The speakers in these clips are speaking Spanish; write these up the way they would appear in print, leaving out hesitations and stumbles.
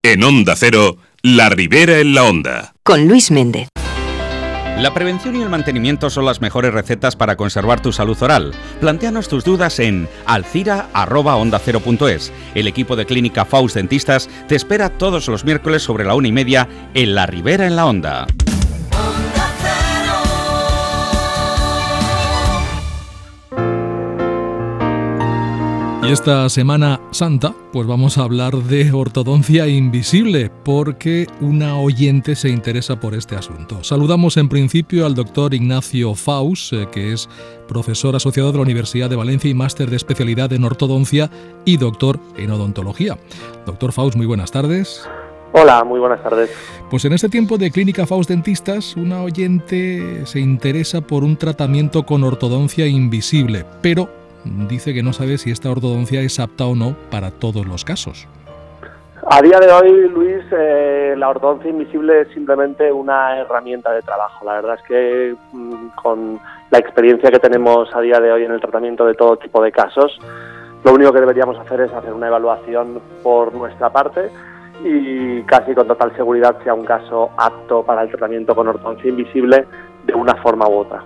En Onda Cero, La Ribera en la Onda. Con Luis Méndez. La prevención y el mantenimiento son las mejores recetas para conservar tu salud oral. Plantéanos tus dudas en alcira@ondacero.es. El equipo de Clínica Faust Dentistas te espera todos los miércoles sobre la 1:30 en La Ribera en la Onda. Y esta Semana Santa, pues vamos a hablar de ortodoncia invisible, porque una oyente se interesa por este asunto. Saludamos en principio al doctor Ignacio Faust, que es profesor asociado de la Universidad de Valencia y máster de especialidad en ortodoncia y doctor en odontología. Doctor Faust, muy buenas tardes. Hola, muy buenas tardes. Pues en este tiempo de Clínica Faust Dentistas, una oyente se interesa por un tratamiento con ortodoncia invisible, pero dice que no sabe si esta ortodoncia es apta o no para todos los casos. A día de hoy, Luis, la ortodoncia invisible es simplemente una herramienta de trabajo. La verdad es que con la experiencia que tenemos a día de hoy en el tratamiento de todo tipo de casos, lo único que deberíamos hacer es hacer una evaluación por nuestra parte y casi con total seguridad sea un caso apto para el tratamiento con ortodoncia invisible de una forma u otra.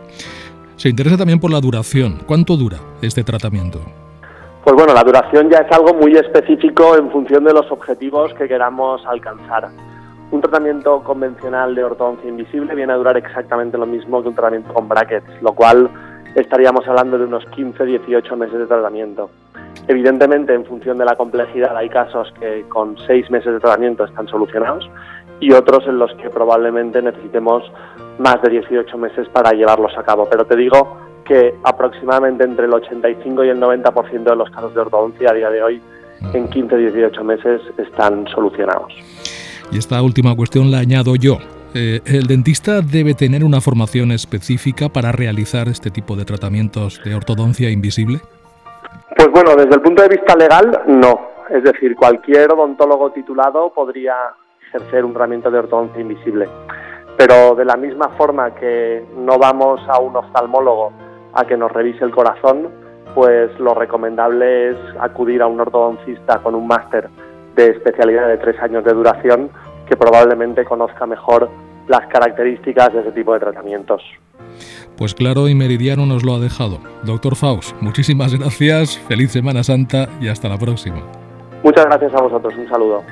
Se interesa también por la duración. ¿Cuánto dura este tratamiento? Pues bueno, la duración ya es algo muy específico en función de los objetivos que queramos alcanzar. Un tratamiento convencional de ortodoncia invisible viene a durar exactamente lo mismo que un tratamiento con brackets, lo cual estaríamos hablando de unos 15-18 meses de tratamiento. Evidentemente, en función de la complejidad, hay casos que con 6 meses de tratamiento están solucionados y otros en los que probablemente necesitemos más de 18 meses para llevarlos a cabo. Pero te digo que aproximadamente entre el 85 y el 90% de los casos de ortodoncia a día de hoy, en 15-18 meses, están solucionados. Y esta última cuestión la añado yo. ¿El dentista debe tener una formación específica para realizar este tipo de tratamientos de ortodoncia invisible? Pues bueno, desde el punto de vista legal, no. Es decir, cualquier odontólogo titulado podría ejercer un tratamiento de ortodoncia invisible. Pero de la misma forma que no vamos a un oftalmólogo a que nos revise el corazón, pues lo recomendable es acudir a un ortodoncista con un máster de especialidad de 3 años de duración que probablemente conozca mejor las características de ese tipo de tratamientos. Pues claro y meridiano nos lo ha dejado. Doctor Faust, muchísimas gracias, feliz Semana Santa y hasta la próxima. Muchas gracias a vosotros, un saludo.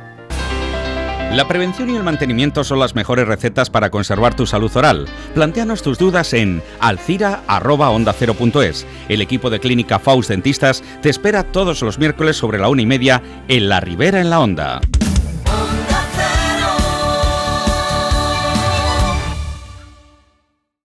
La prevención y el mantenimiento son las mejores recetas para conservar tu salud oral. Plantéanos tus dudas en alcira@ondacero.es. El equipo de Clínica Faust Dentistas te espera todos los miércoles sobre la 1:30 en La Ribera en la Onda.